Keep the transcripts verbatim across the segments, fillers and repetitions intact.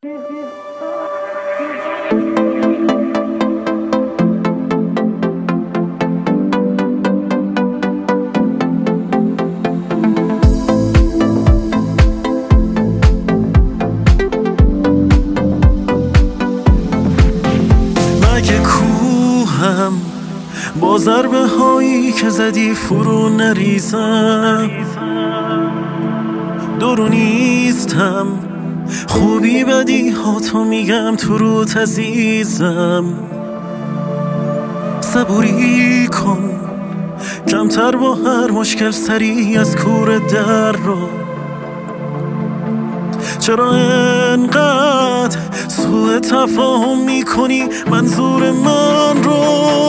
با ضربه هایی که زدی فرو نریزم، دورو نیستم، خوبی بدی ها تو میگم تو روت عزیزم. صبوری کن کمتر با هر مشکل سری از کور در رو. چرا انقدر سوء تفاهم میکنی منظور من رو؟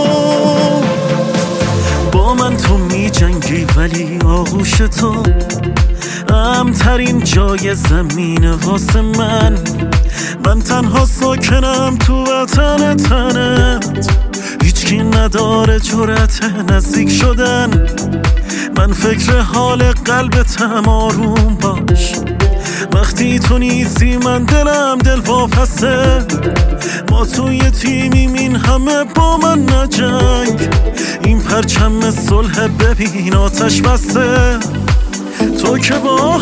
با من تو میجنگی ولی آغوش تو امترین جای زمین واسه من. من تنها ساکنم تو وطن تنت، هیچکی نداره جرأت نزدیک شدن. من فکر حال قلبتم، آروم باش وقتی تو نیستی من دلم دل واپسه. ما توی تیمیم این همه با من نجنگ، این پرچم صلح ببین آتش بسته. تو که با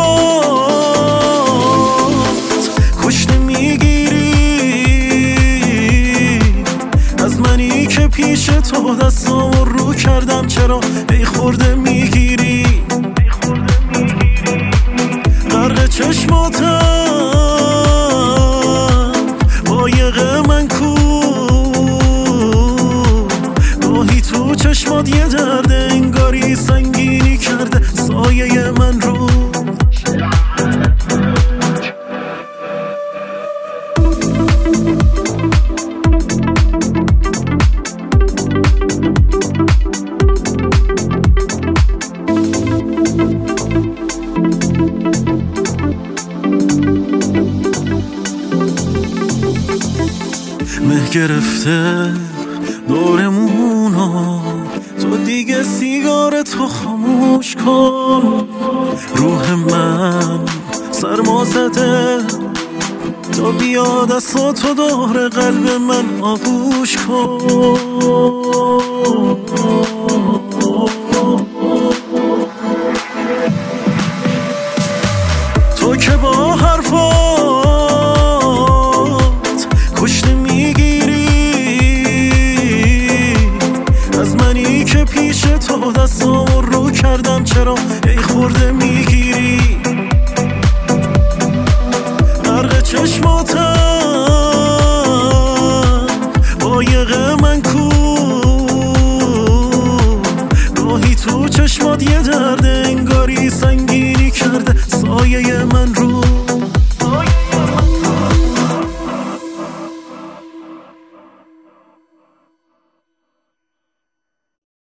حرفات کشته میگیری از منی که پیش تو دستامو رو کردم، چرا ای خورده میگیری؟ غرق چشماتم قایق من کو، گاهی تو چشمات یه درد انگاری سنگینی کرده سایه من رو. مه گرفته دورمونو، تو دیگه سیگار تو خاموش کن. روح من سرما زده، تو بیا دستاتو دور قلب من آغوش کن. تو که با حرفات کشته میگیری از منی که پیش تو دستامو رو کردم، چرا ای خورده میگیری؟ غرق چشماتم قایق من کو، گاهی تو چشمات یه درد